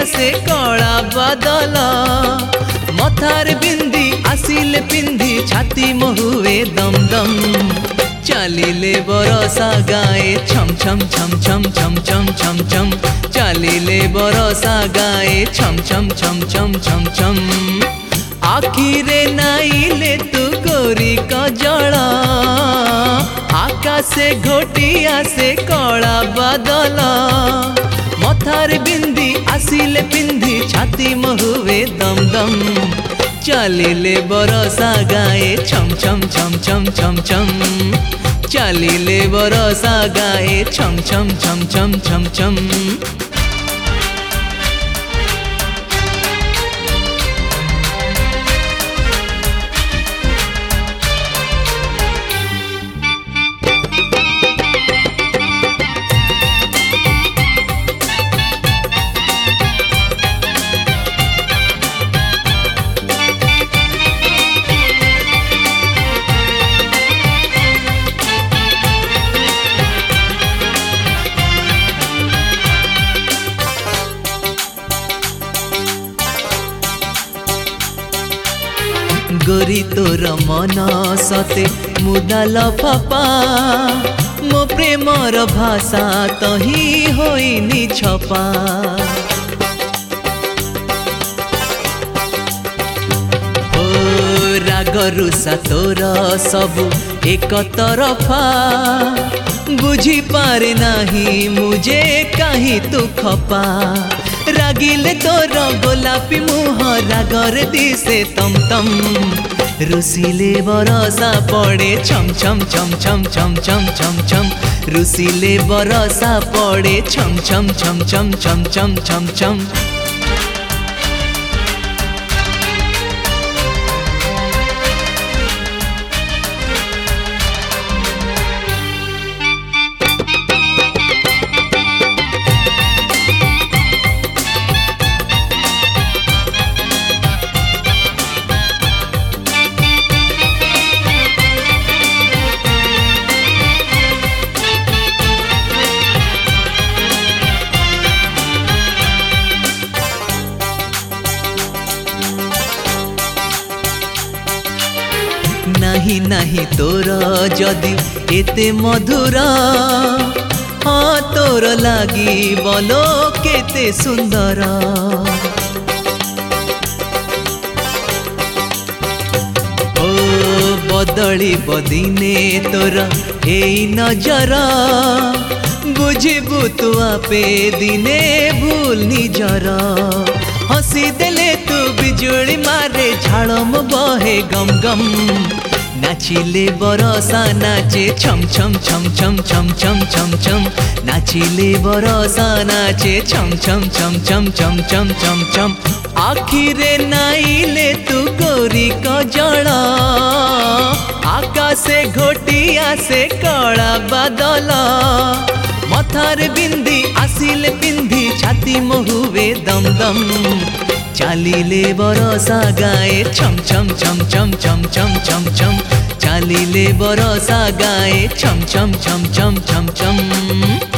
आसे कला बादल मथार बिंदी आसिले पिंधी छाती महुए दम दम चलिले बरसा गाए छम छम छम छम छम छम छम छम चलिले बरसा गाए छम छम छम छम छम छम आखिरे नाइले तू गोरी कजला आकाशे घोटिया से कला बादल मथार बिंदी आसिले पिंधी छाती महुए दम दम चलिले बरसा गाए छम छम छम छम छम छम चलिले बरसा गाए छम छम छम छम छम छम गोरी तोर मन सते मुदाल पापा मो प्रेमर भाषा तही होइनी छपा ओ राग रुषा तोर सबु एक तरफा बुझी पारे नाही मुझे कहीं तू खपा रागिले तोर गोलापी मुह रागर दिसे तम तम रुसिले बरसा पड़े छम छम छम छम छम छम छम छम रुसिले बरसा पड़े छम छम छम छम छम छम छम छम नहीं नहीं तोर जदि एते मधुर हाँ तोर लागी बोलो केते सुंदर ओ बदली बदिने तोर एई नजर बुझिबु तू आपे दिने भूल निजर हसी देले तू बिजुली मारे झाड़म बहे गम गम नाचिले बरसा नाचे छम छम छम छम छम छम छम छम नाचिले बरसा नाचे छम छम छम छम छम छम छम छम आखिरे नाइले तू गोरी कजला आकाशे घोटिया से कला बादल मथार बिंदी आसिले पिंधी छाती महुए दम दम चलिले बरसा गाए छम छम छम छम छम छम छम छम चलिले बरसा गाए छम छम छम छम छम छम